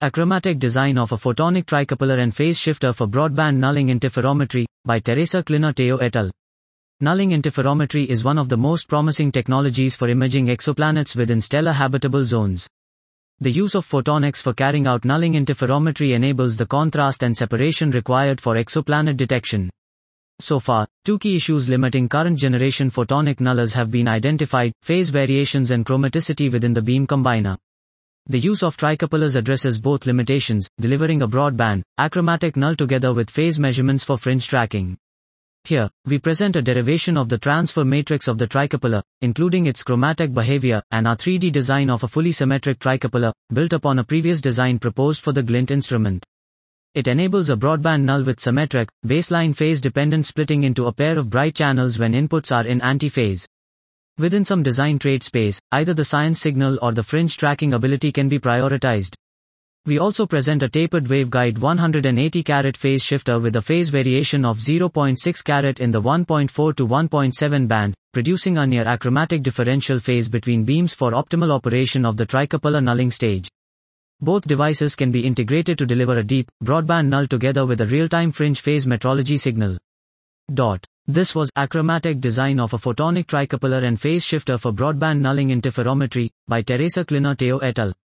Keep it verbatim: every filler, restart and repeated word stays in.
Achromatic design of a photonic tricoupler and phase shifter for broadband nulling interferometry, by Teresa Clina Teo et al. Nulling interferometry is one of the most promising technologies for imaging exoplanets within stellar habitable zones. The use of photonics for carrying out nulling interferometry enables the contrast and separation required for exoplanet detection. So far, two key issues limiting current generation photonic nullers have been identified: phase variations and chromaticity within the beam combiner. The use of tricouplers addresses both limitations, delivering a broadband, achromatic null together with phase measurements for fringe tracking. Here, we present a derivation of the transfer matrix of the tricoupler, including its chromatic behavior, and our three D design of a fully symmetric tricoupler, built upon a previous design proposed for the Glint instrument. It enables a broadband null with symmetric, baseline phase-dependent splitting into a pair of bright channels when inputs are in antiphase. Within some design trade space, either the science signal or the fringe tracking ability can be prioritized. We also present a tapered waveguide one hundred eighty carat phase shifter with a phase variation of zero point six carat in the one point four to one point seven band, producing a near achromatic differential phase between beams for optimal operation of the tricoupler nulling stage. Both devices can be integrated to deliver a deep, broadband null together with a real-time fringe phase metrology signal. Dot. This was Achromatic Design of a Photonic Tricoupler and Phase Shifter for Broadband Nulling Interferometry, by Teresa Clina Teo et al.